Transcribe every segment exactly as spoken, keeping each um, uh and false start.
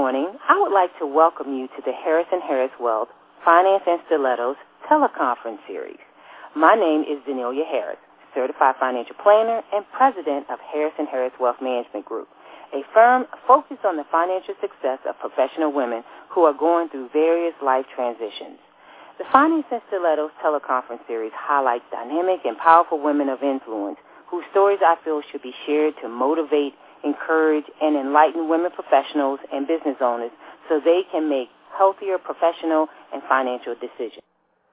morning, I would like to welcome you to the Harris and Harris Wealth Finance and Stilettos teleconference series. My name is Zenelia Harris, Certified Financial Planner and President of Harris and Harris Wealth Management Group, a firm focused on the financial success of professional women who are going through various life transitions. The Finance and Stilettos teleconference series highlights dynamic and powerful women of influence whose stories I feel should be shared to motivate, encourage, and enlighten women professionals and business owners so they can make healthier professional and financial decisions.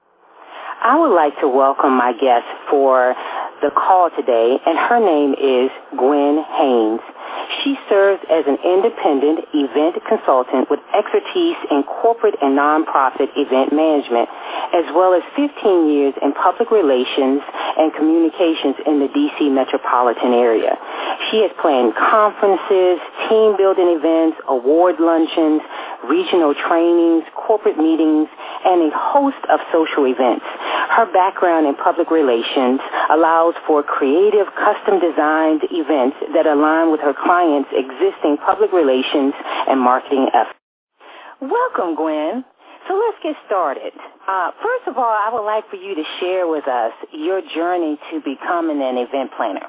I would like to welcome my guest for the call today, and her name is Gwen Haynes. She serves as an independent event consultant with expertise in corporate and nonprofit event management, as well as fifteen years in public relations and communications in the D C metropolitan area. She has planned conferences, team-building events, award luncheons, regional trainings, corporate meetings, and a host of social events. Her background in public relations allows for creative, custom-designed events that align with her clients' existing public relations and marketing efforts. Welcome, Gwen. So let's get started. Uh, first of all, I would like for you to share with us your journey to becoming an event planner.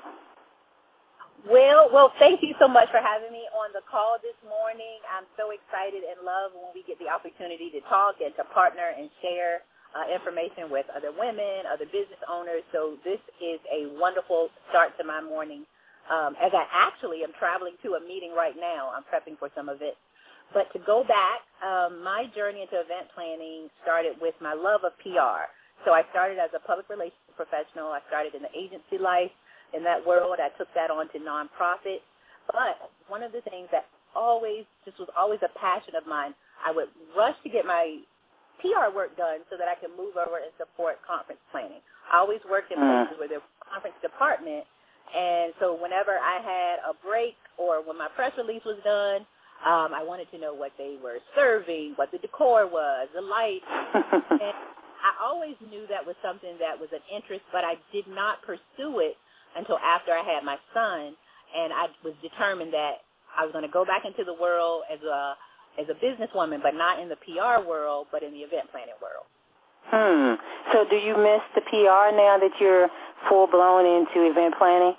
Well, well, thank you so much for having me on the call this morning. I'm so excited and love when we get the opportunity to talk and to partner and share uh, information with other women, other business owners. So this is a wonderful start to my morning. Um, as I actually am traveling to a meeting right now, I'm prepping for some of it. But to go back, um, my journey into event planning started with my love of P R. So I started as a public relations professional. I started in the agency life. In that world, I took that on to nonprofit. But one of the things that always, just was always a passion of mine, I would rush to get my P R work done so that I could move over and support conference planning. I always worked in places where there was a conference department, and so whenever I had a break or when my press release was done, um, I wanted to know what they were serving, what the decor was, the lights. And I always knew that was something that was an interest, but I did not pursue it until after I had my son, and I was determined that I was going to go back into the world as a as a businesswoman, but not in the P R world, but in the event planning world. Hmm. So do you miss the P R now that you're full-blown into event planning?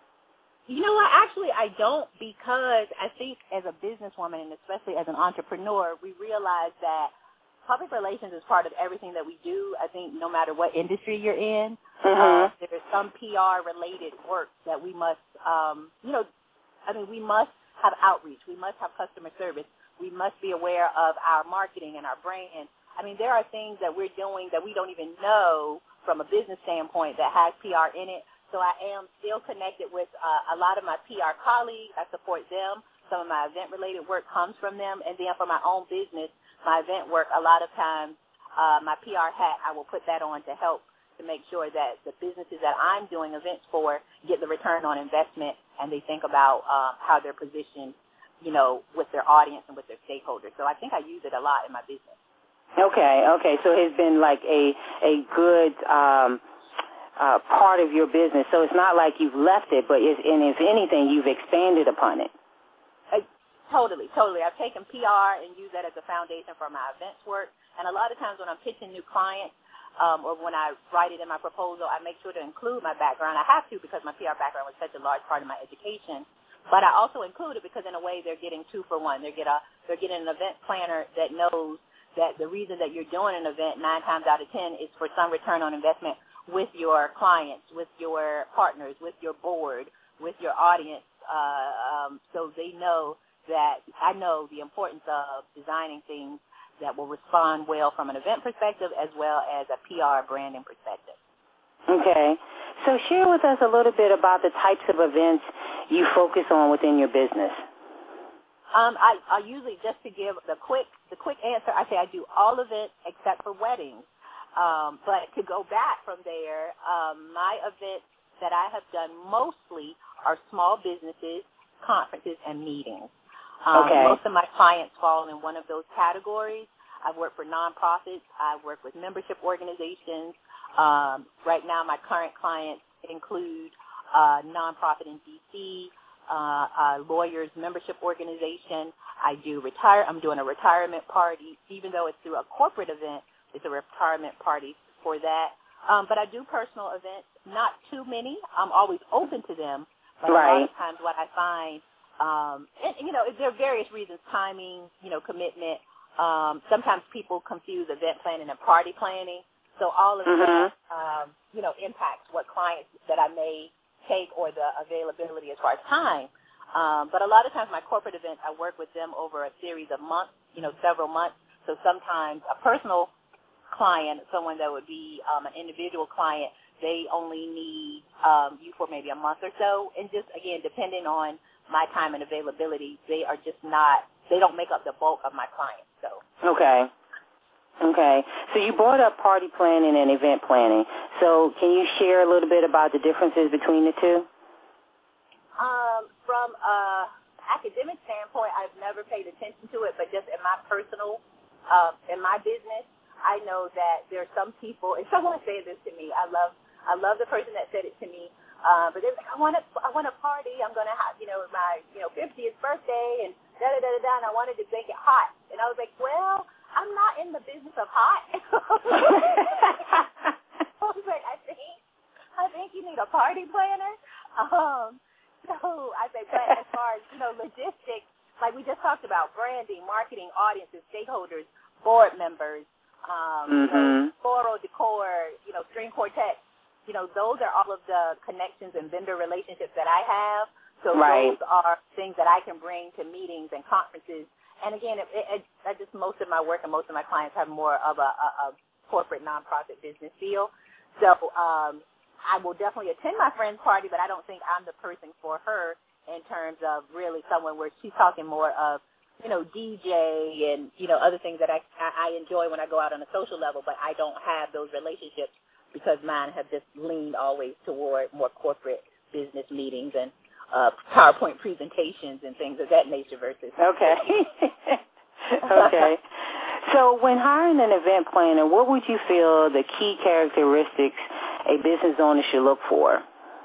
You know what? Actually, I don't, because I think as a businesswoman and especially as an entrepreneur, we realize that public relations is part of everything that we do. I think no matter what industry you're in, mm-hmm. uh, there's some P R-related work that we must, um, you know, I mean, we must have outreach. We must have customer service. We must be aware of our marketing and our brand. I mean, there are things that we're doing that we don't even know from a business standpoint that has P R in it. So I am still connected with uh, a lot of my P R colleagues. I support them. Some of my event-related work comes from them. And then for my own business, my event work, a lot of times, uh, my P R hat, I will put that on to help to make sure that the businesses that I'm doing events for get the return on investment, and they think about um, how they're positioned, you know, with their audience and with their stakeholders. So I think I use it a lot in my business. Okay, okay. So it's been like a a good um, uh, part of your business. So it's not like you've left it, but it's, and if anything, you've expanded upon it. Totally, totally. I've taken P R and used that as a foundation for my events work. And a lot of times when I'm pitching new clients um, or when I write it in my proposal, I make sure to include my background. I have to because my P R background was such a large part of my education. But I also include it because in a way they're getting two for one. They're, get a, they're getting an event planner that knows that the reason that you're doing an event nine times out of ten is for some return on investment with your clients, with your partners, with your board, with your audience, uh, um, so they know that I know the importance of designing things that will respond well from an event perspective as well as a P R branding perspective. Okay. So share with us a little bit about the types of events you focus on within your business. Um, I, I usually, just to give the quick the quick answer, I say I do all events except for weddings. Um, but to go back from there, um, my events that I have done mostly are small businesses, conferences, and meetings. Um, okay. Most of my clients fall in one of those categories. I've worked for nonprofits. I've worked with membership organizations. Um, right now, my current clients include uh, nonprofit in D C, uh, a lawyers membership organization. I do retire. I'm doing a retirement party, even though it's through a corporate event. It's a retirement party for that. Um, but I do personal events, not too many. I'm always open to them. But right. a lot of times what I find, um, and, you know, there are various reasons, timing, you know, commitment. Um, sometimes people confuse event planning and party planning. So all of mm-hmm. that, um, you know, impacts what clients that I may take or the availability as far as time. Um, but a lot of times my corporate events, I work with them over a series of months, you know, several months. So sometimes a personal client, someone that would be um, an individual client, they only need um, you for maybe a month or so. And just, again, depending on my time and availability, they are just not, they don't make up the bulk of my clients. So. Okay. Okay. So you brought up party planning and event planning. So can you share a little bit about the differences between the two? Um, from an academic standpoint, I've never paid attention to it, but just in my personal, uh, in my business, I know that there are some people, and someone said this to me. I love, I love the person that said it to me. Uh, but they're like, I want to, I want to party. I'm gonna have, you know, my, you know, fiftieth birthday, and da da da da da. And I wanted to make it hot. And I was like, well, I'm not in the business of hot. I was like, I think, I think you need a party planner. Um, so I say, but as far as, you know, logistics, like we just talked about, branding, marketing, audiences, stakeholders, board members, um, mm-hmm. you know, floral decor, you know, string quartet. You know, those are all of the connections and vendor relationships that I have. So right. those are things that I can bring to meetings and conferences. And again, it, it, I just most of my work and most of my clients have more of a, a, a corporate nonprofit business feel. So um, I will definitely attend my friend's party, but I don't think I'm the person for her in terms of really someone where she's talking more of, you know, D J and, you know, other things that I, I enjoy when I go out on a social level, but I don't have those relationships because mine have just leaned always toward more corporate business meetings and uh, PowerPoint presentations and things of that nature versus. Okay. Okay. So when hiring an event planner, what would you feel the key characteristics a business owner should look for?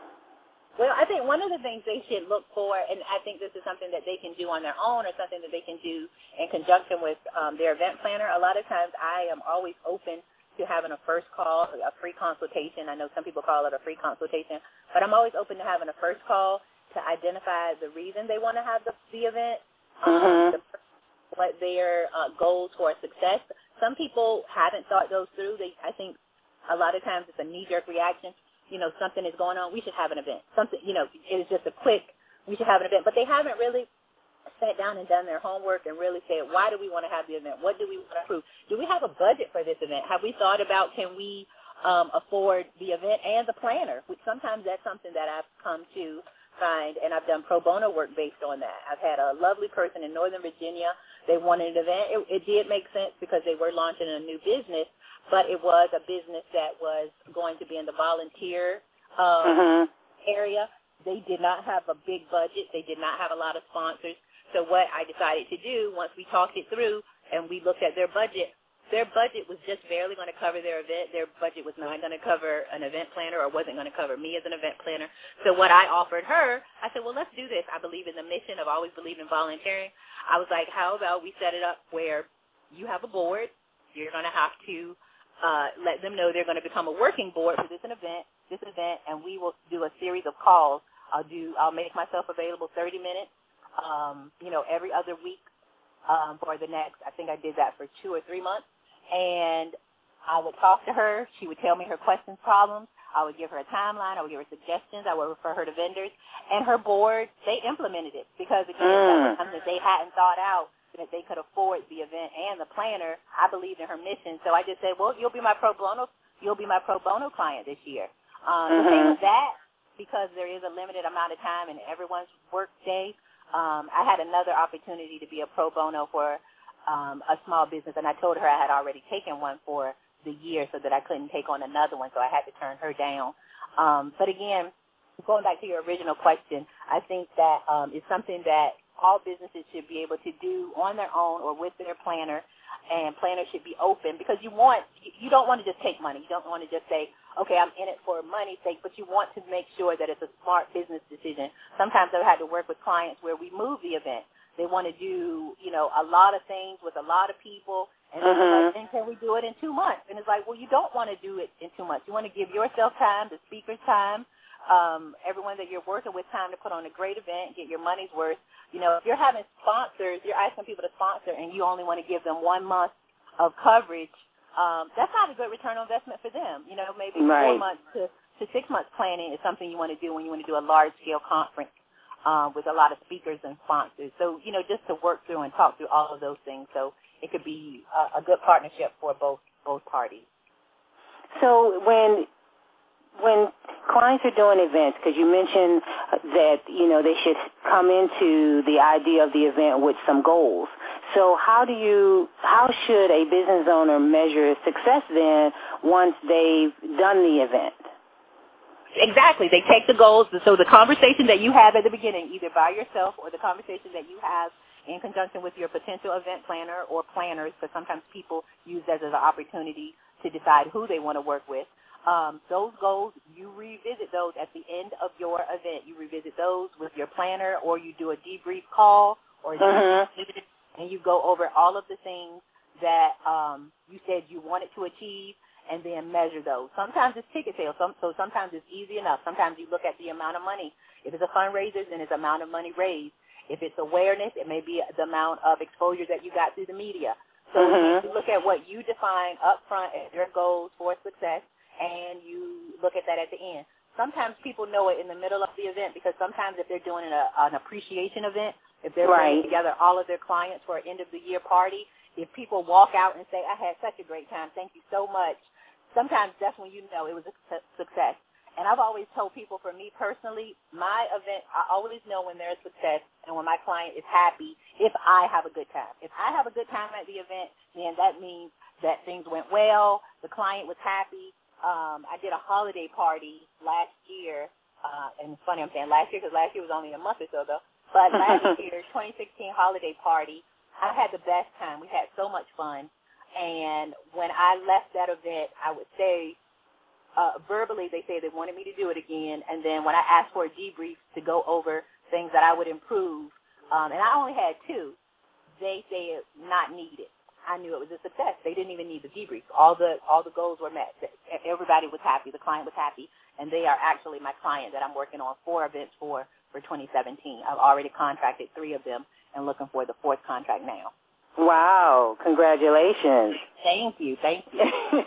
Well, I think one of the things they should look for, and I think this is something that they can do on their own or something that they can do in conjunction with um, their event planner. A lot of times I am always open to having a first call, a free consultation. I know some people call it a free consultation, but I'm always open to having a first call to identify the reason they want to have the, the event, um, mm-hmm. the, what their uh, goals for success. Some people haven't thought those through. They, I think a lot of times it's a knee-jerk reaction. You know, something is going on, we should have an event. Something, you know, it's just a quick, we should have an event. But they haven't really sat down and done their homework and really said, why do we want to have the event? What do we want to prove? Do we have a budget for this event? Have we thought about can we um, afford the event and the planner? Which sometimes that's something that I've come to find, and I've done pro bono work based on that. I've had a lovely person in Northern Virginia. They wanted an event. It, it did make sense because they were launching a new business, but it was a business that was going to be in the volunteer um, mm-hmm. area. They did not have a big budget. They did not have a lot of sponsors. So what I decided to do, once we talked it through and we looked at their budget, their budget was just barely going to cover their event. Their budget was not going to cover an event planner or wasn't going to cover me as an event planner. So what I offered her, I said, well, let's do this. I believe in the mission. I've always believed in volunteering. I was like, how about we set it up where you have a board. You're going to have to uh, let them know they're going to become a working board for this event, this event, and we will do a series of calls. I'll do. I'll make myself available thirty minutes. Um, you know, every other week um, for the next, I think I did that for two or three months. And I would talk to her. She would tell me her questions, problems. I would give her a timeline. I would give her suggestions. I would refer her to vendors. And her board, they implemented it because, again, mm. that was something that they hadn't thought out, that they could afford the event and the planner. I believed in her mission. So I just said, well, you'll be my pro bono, you'll be my pro bono client this year. Um, mm-hmm. The thing with that, because there is a limited amount of time in everyone's work day, Um, I had another opportunity to be a pro bono for um, a small business, and I told her I had already taken one for the year so that I couldn't take on another one, so I had to turn her down. Um, but again, going back to your original question, I think that um, it's something that all businesses should be able to do on their own or with their planner. and planners should be open because you want, you don't want to just take money. You don't want to just say, okay, I'm in it for money's sake, but you want to make sure that it's a smart business decision. Sometimes I've had to work with clients where we move the event. They want to do, you know, a lot of things with a lot of people, and then mm-hmm. like, then can we do it in two months? And it's like, well, you don't want to do it in two months. You want to give yourself time, the speakers time, um, everyone that you're working with time to put on a great event, get your money's worth. You know, if you're having sponsors, you're asking people to sponsor, and you only want to give them one month of coverage, um, that's not a good return on investment for them. You know, maybe right. four months to, to six months planning is something you want to do when you want to do a large-scale conference um, with a lot of speakers and sponsors. So, you know, just to work through and talk through all of those things. So it could be a, a good partnership for both both parties. So when when clients are doing events, because you mentioned that, you know, they should come into the idea of the event with some goals. So how do you, how should a business owner measure success then once they've done the event? Exactly. They take the goals. So the conversation that you have at the beginning, either by yourself or the conversation that you have in conjunction with your potential event planner or planners, because sometimes people use that as an opportunity to decide who they want to work with. Um, those goals, you revisit those at the end of your event. You revisit those with your planner, or you do a debrief call, or mm-hmm. and you go over all of the things that um, you said you wanted to achieve, and then measure those. Sometimes it's ticket sales, some, so sometimes it's easy enough. Sometimes you look at the amount of money. If it's a fundraiser, then it's the amount of money raised. If it's awareness, it may be the amount of exposure that you got through the media. So mm-hmm. you look at what you define up front as your goals for success, and you look at that at the end. Sometimes people know it in the middle of the event, because sometimes if they're doing a, an appreciation event, if they're right. bringing together all of their clients for an end-of-the-year party, if people walk out and say, I had such a great time, thank you so much, sometimes that's when you know it was a success. And I've always told people, for me personally, my event, I always know when there's success and when my client is happy if I have a good time. If I have a good time at the event, then that means that things went well, the client was happy. Um, I did a holiday party last year, uh, and it's funny I'm saying last year because last year was only a month or so ago, but last year, twenty sixteen holiday party, I had the best time. We had so much fun. And when I left that event, I would say, uh, verbally, they say they wanted me to do it again. And then when I asked for a debrief to go over things that I would improve, um, and I only had two, they said not needed. I knew it was a success. They didn't even need the debrief. All the all the goals were met. Everybody was happy. The client was happy. And they are actually my client that I'm working on four events for for twenty seventeen. I've already contracted three of them and looking for the fourth contract now. Wow. Congratulations. Thank you. Thank you.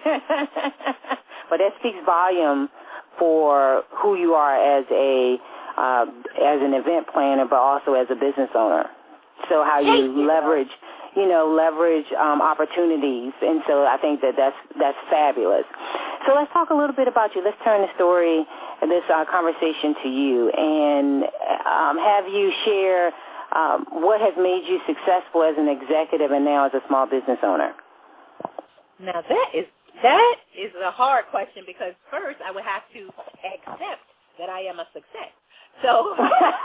But that speaks volume for who you are as a uh, as an event planner, but also as a business owner. So how you, you leverage, you know, leverage um, opportunities, and so I think that that's that's fabulous. So let's talk a little bit about you. Let's turn the story, this uh, conversation to you, and um, have you share um, what has made you successful as an executive and now as a small business owner. Now that is that is a hard question, because first I would have to accept that I am a success. So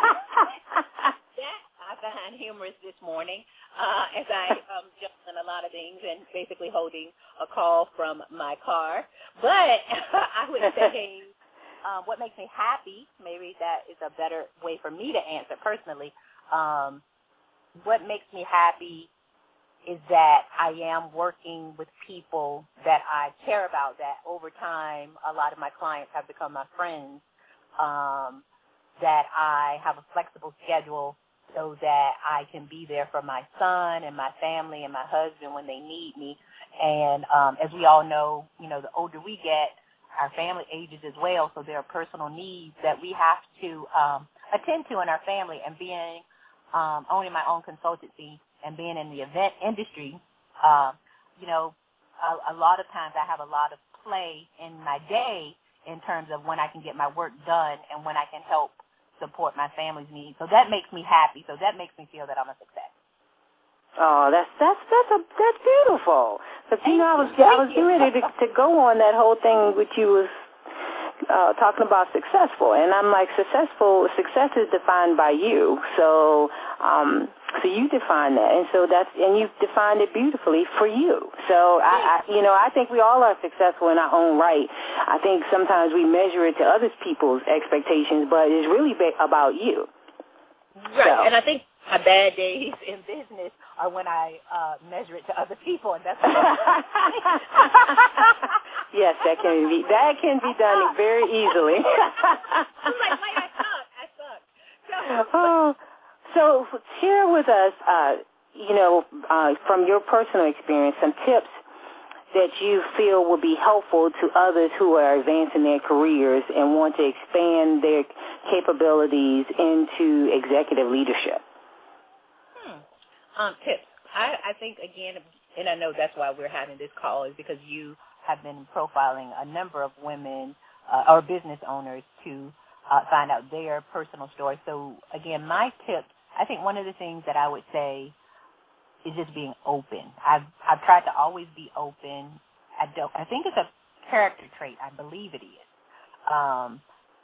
that I find humorous this morning uh, as I um, jump on a lot of things and basically holding a call from my car. But I would say um, what makes me happy, maybe that is a better way for me to answer personally, um, what makes me happy is that I am working with people that I care about, that over time a lot of my clients have become my friends, um, that I have a flexible schedule so that I can be there for my son and my family and my husband when they need me. And um, as we all know, you know, the older we get, our family ages as well, so there are personal needs that we have to um, attend to in our family. And being um, owning my own consultancy and being in the event industry, uh, you know, a, a lot of times I have a lot of play in my day in terms of when I can get my work done and when I can help support my family's needs. So that makes me happy. So that makes me feel that I'm a success. Oh, that's that's that's a that's beautiful. Because you know, I was I was getting ready to, to go on that whole thing which you was uh, talking about successful, and I'm like, successful success is defined by you. So um, So you define that, and so that's, and you've defined it beautifully for you. So I, I, you know, I think we all are successful in our own right. I think sometimes we measure it to other people's expectations, but it's really ba- about you. Right, so. And I think my bad days in business are when I uh, measure it to other people, and that's. Yes, that can be that can be done very easily. I'm like, wait, I suck, I suck. So, oh. So share with us, uh, you know, uh, from your personal experience, some tips that you feel will be helpful to others who are advancing their careers and want to expand their capabilities into executive leadership. Hmm. Um, tips. I, I think, again, and I know that's why we're having this call, is because you have been profiling a number of women uh, or business owners to uh, find out their personal story. So, again, my tips, I think one of the things that I would say is just being open. I've I've tried to always be open. I don't. I think it's a character trait. I believe it is. Um,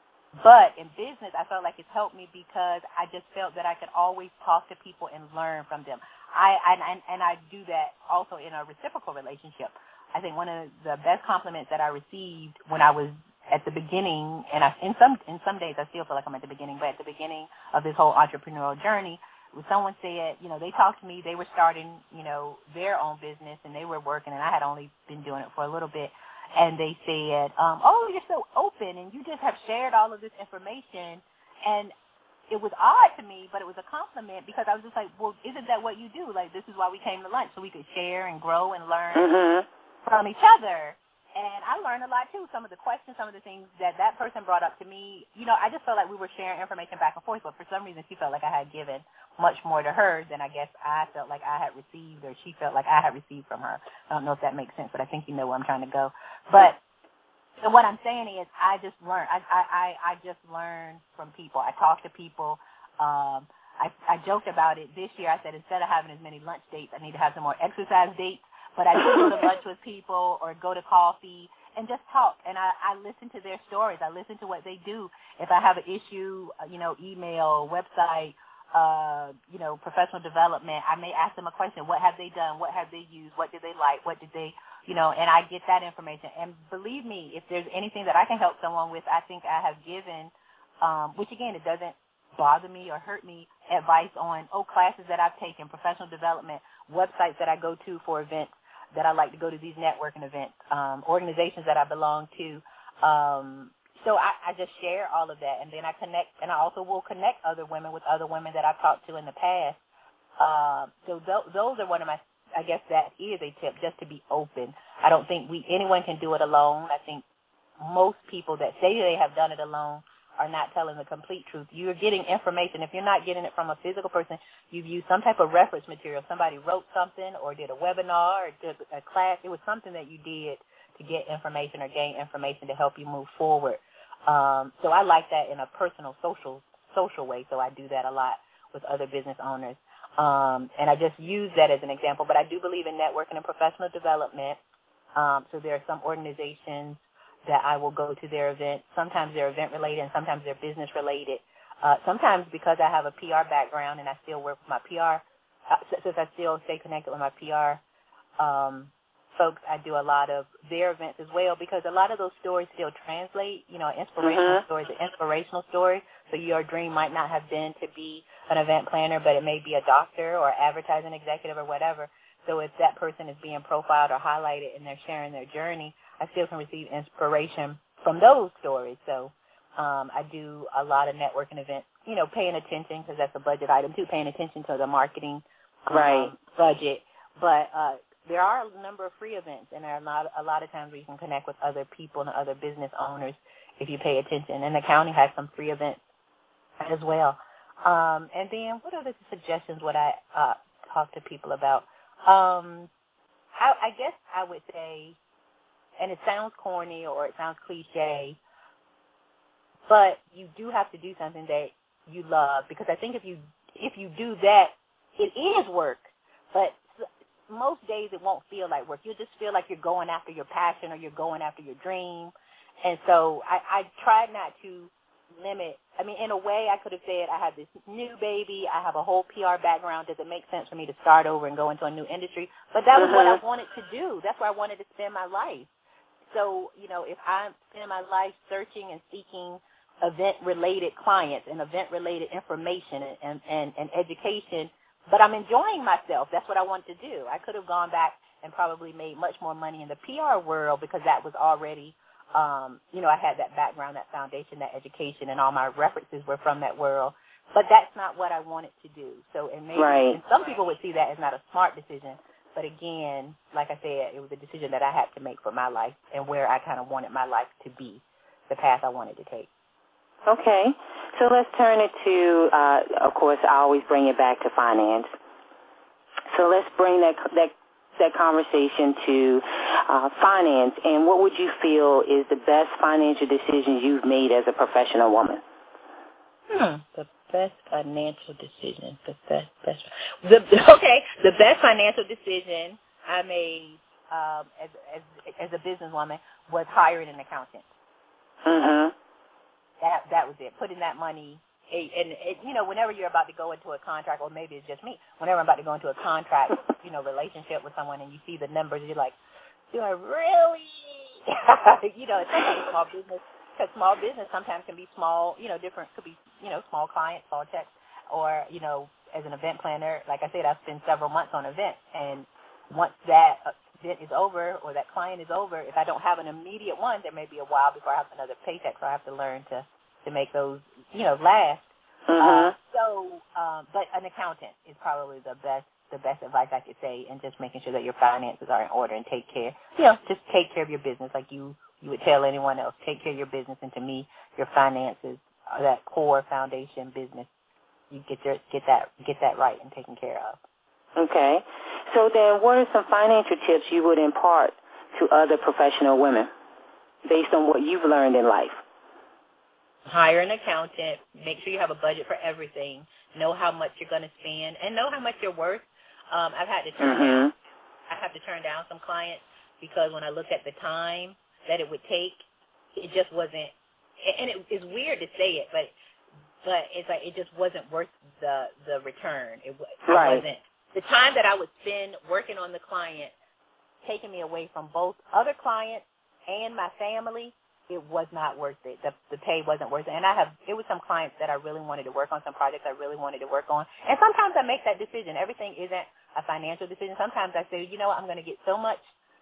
but in business, I felt like it's helped me because I just felt that I could always talk to people and learn from them. I and and I do that also in a reciprocal relationship. I think one of the best compliments that I received when I was at the beginning, and I, in some in some days I still feel like I'm at the beginning, but at the beginning of this whole entrepreneurial journey, when someone said, you know, they talked to me, they were starting, you know, their own business, and they were working, and I had only been doing it for a little bit, and they said, um, oh, you're so open, and you just have shared all of this information, and it was odd to me, but it was a compliment because I was just like, well, isn't that what you do? Like, this is why we came to lunch, so we could share and grow and learn mm-hmm. from each other. And I learned a lot, too. Some of the questions, some of the things that that person brought up to me, you know, I just felt like we were sharing information back and forth, but for some reason she felt like I had given much more to her than I guess I felt like I had received, or she felt like I had received from her. I don't know if that makes sense, but I think you know where I'm trying to go. But so what I'm saying is I just learned. I, I, I, I just learned from people. I talk to people. Um, I, I joked about it this year. I said instead of having as many lunch dates, I need to have some more exercise dates. But I do go to lunch with people or go to coffee and just talk. And I, I listen to their stories. I listen to what they do. If I have an issue, you know, email, website, uh, you know, professional development, I may ask them a question. What have they done? What have they used? What did they like? What did they, you know, and I get that information. And believe me, if there's anything that I can help someone with, I think I have given, um, which, again, it doesn't bother me or hurt me, advice on, oh, classes that I've taken, professional development, websites that I go to for events, that I like to go to these networking events, um, organizations that I belong to. Um, so I, I just share all of that, and then I connect, and I also will connect other women with other women that I've talked to in the past. Uh, so th- those are one of my, I guess that is a tip, just to be open. I don't think we anyone can do it alone. I think most people that say they have done it alone are not telling the complete truth. You're getting information. If you're not getting it from a physical person, you've used some type of reference material. Somebody wrote something or did a webinar or did a class. It was something that you did to get information or gain information to help you move forward. Um, so I like that in a personal, social, social way. So I do that a lot with other business owners. Um, and I just use that as an example. But I do believe in networking and professional development. Um, so there are some organizations that I will go to their event. Sometimes they're event-related and sometimes they're business-related. Uh, sometimes because I have a P R background and I still work with my P R, uh, since I still stay connected with my P R um, folks, I do a lot of their events as well because a lot of those stories still translate. You know, inspirational mm-hmm. stories, an inspirational story. So your dream might not have been to be an event planner, but it may be a doctor or advertising executive or whatever. So if that person is being profiled or highlighted and they're sharing their journey, I still can receive inspiration from those stories. So um, I do a lot of networking events, you know, paying attention, because that's a budget item too, paying attention to the marketing um, right. budget. But uh, there are a number of free events, and there are a lot, a lot of times where you can connect with other people and other business owners if you pay attention. And the county has some free events as well. Um, and then what other suggestions would I uh, talk to people about? Um, I, I guess I would say, and it sounds corny or it sounds cliche, but you do have to do something that you love, because I think if you if you do that, it is work, but most days it won't feel like work. You'll just feel like you're going after your passion or you're going after your dream. And so I, I try not to limit. I mean, in a way, I could have said I have this new baby. I have a whole P R background. Does it make sense for me to start over and go into a new industry? But that was uh-huh. what I wanted to do. That's where I wanted to spend my life. So, you know, if I'm spending my life searching and seeking event-related clients and event-related information and, and, and, and education, but I'm enjoying myself. That's what I want to do. I could have gone back and probably made much more money in the P R world because that was already, um, you know, I had that background, that foundation, that education, and all my references were from that world. But that's not what I wanted to do. So, and maybe right. and some people would see that as not a smart decision. But again, like I said, it was a decision that I had to make for my life and where I kind of wanted my life to be, the path I wanted to take. Okay. So let's turn it to, uh, of course, I always bring it back to finance. So let's bring that that, that conversation to uh, finance. And what would you feel is the best financial decisions you've made as a professional woman? Hmm. The best financial decision. The best, best. The, okay. The best financial decision I made um, as, as as a businesswoman was hiring an accountant. Mm-hmm. That that was it. Putting that money, and it, you know, whenever you're about to go into a contract, or maybe it's just me. Whenever I'm about to go into a contract, you know, relationship with someone, and you see the numbers, you're like, do I really? you know, especially small business. Because small business sometimes can be small, you know, different, could be, you know, small clients, small checks, or, you know, as an event planner, like I said, I spend several months on events, and once that event is over or that client is over, if I don't have an immediate one, there may be a while before I have another paycheck, so I have to learn to, to make those, you know, last. Mm-hmm. Uh, so, um, but an accountant is probably the best, the best advice I could say, and just making sure that your finances are in order and take care, you know, just take care of your business like you you would tell anyone else. Take care of your business, and to me, your finances are that core foundation business. You get your get that get that right and taken care of. Okay. So then, what are some financial tips you would impart to other professional women based on what you've learned in life? Hire an accountant. Make sure you have a budget for everything. Know how much you're going to spend, and know how much you're worth. Um, I've had to turn mm-hmm. down. I have to turn down some clients because when I looked at the time that it would take, it just wasn't, and it, it's weird to say it, but but it's like it just wasn't worth the the return. It right. I wasn't the time that I would spend working on the client, taking me away from both other clients and my family. It was not worth it. The the pay wasn't worth it. And I have it was some clients that I really wanted to work on, some projects I really wanted to work on. And sometimes I make that decision. Everything isn't a financial decision. Sometimes I say, you know what, I'm going to get so much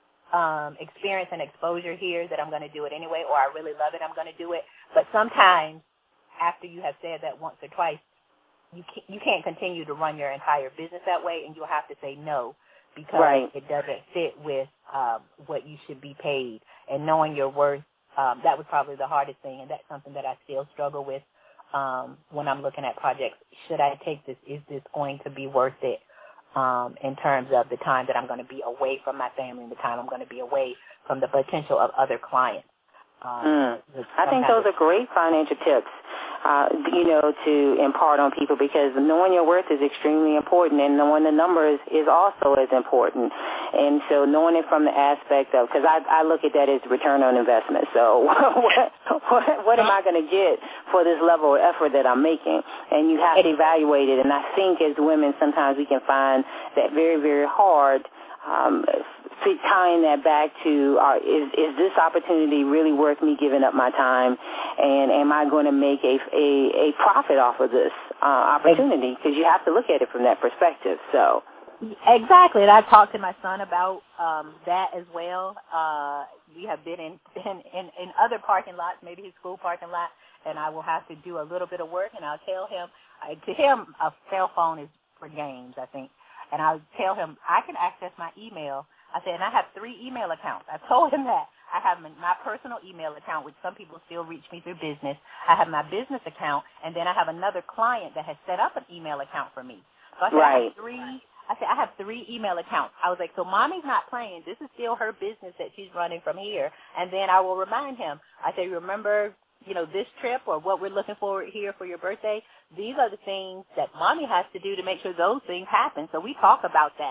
Um, experience and exposure here that I'm going to do it anyway, or I really love it, I'm going to do it. But sometimes after you have said that once or twice, you can't, you can't continue to run your entire business that way, and you'll have to say no because right. it doesn't fit with um, what you should be paid. And knowing your worth, um, that was probably the hardest thing, and that's something that I still struggle with um, when I'm looking at projects. Should I take this? Is this going to be worth it? Um, in terms of the time that I'm going to be away from my family and the time I'm going to be away from the potential of other clients. Um, mm. I think those are great financial tips, uh, you know, to impart on people because knowing your worth is extremely important, and knowing the numbers is also as important. And so knowing it from the aspect of, because I, I look at that as return on investment. So what, what, what am I going to get for this level of effort that I'm making? And you have to evaluate it. And I think as women, sometimes we can find that very, very hard um, tying that back to uh, is, is this opportunity really worth me giving up my time, and am I going to make a, a, a profit off of this uh, opportunity? Because you have to look at it from that perspective. So exactly, and I talked to my son about um, that as well. Uh, we have been in, in, in, in other parking lots, maybe his school parking lot, and I will have to do a little bit of work, and I'll tell him, I, to him, a cell phone is for games, I think, and I'll tell him I can access my email. I said, and I have three email accounts. I told him that. I have my personal email account, which some people still reach me through business. I have my business account, and then I have another client that has set up an email account for me. So I said, right. I have three. I said, I have three email accounts. I was like, so mommy's not playing. This is still her business that she's running from here. And then I will remind him. I say, remember, you know, this trip or what we're looking forward here for your birthday? These are the things that mommy has to do to make sure those things happen. So we talk about that.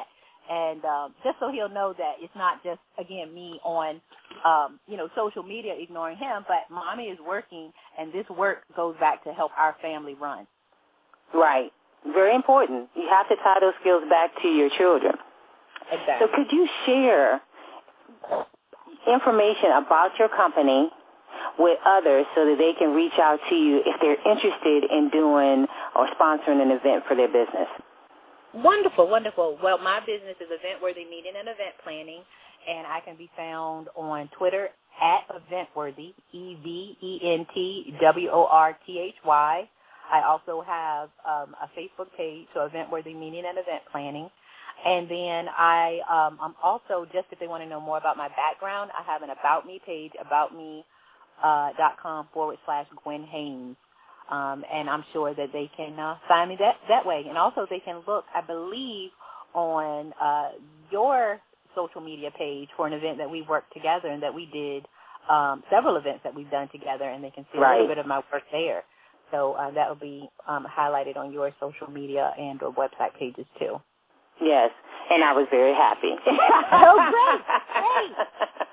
And um, just so he'll know that it's not just, again, me on, um, you know, social media ignoring him, but Mommy is working, and this work goes back to help our family run. Right. Very important. You have to tie those skills back to your children. Exactly. So could you share information about your company with others so that they can reach out to you if they're interested in doing or sponsoring an event for their business? Wonderful, wonderful. Well, my business is Eventworthy Meeting and Event Planning, and I can be found on Twitter at Eventworthy, E V E N T W O R T H Y. I also have um, a Facebook page, so Eventworthy Meeting and Event Planning. And then I, um, I'm also, just if they want to know more about my background, I have an About Me page, aboutme uh, dot com forward slash Gwen Haynes. Um, and I'm sure that they can uh, find me that, that way. And also they can look, I believe, on uh, your social media page for an event that we worked together and that we did, um, several events that we've done together, and they can see right. a little bit of my work there. So uh, that will be um, highlighted on your social media and or website pages too. Yes, and I was very happy. Oh, great, great.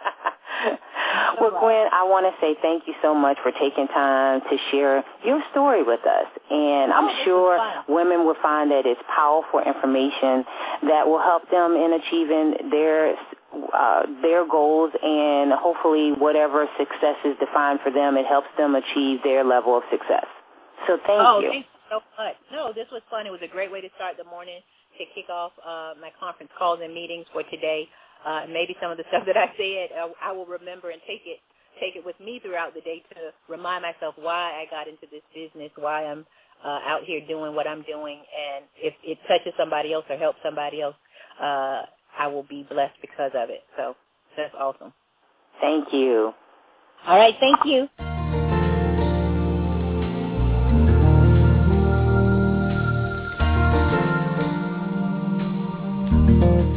Well, Gwen, I want to say thank you so much for taking time to share your story with us. And I'm oh, sure women will find that it's powerful information that will help them in achieving their uh, their goals, and hopefully whatever success is defined for them, it helps them achieve their level of success. So thank oh, you. Oh, thanks so much. No, this was fun. It was a great way to start the morning to kick off uh, my conference calls and meetings for today. Uh, maybe some of the stuff that I said, uh, I will remember and take it take it with me throughout the day to remind myself why I got into this business, why I'm uh, out here doing what I'm doing. And if it touches somebody else or helps somebody else, uh, I will be blessed because of it. So that's awesome. Thank you. All right. Thank you.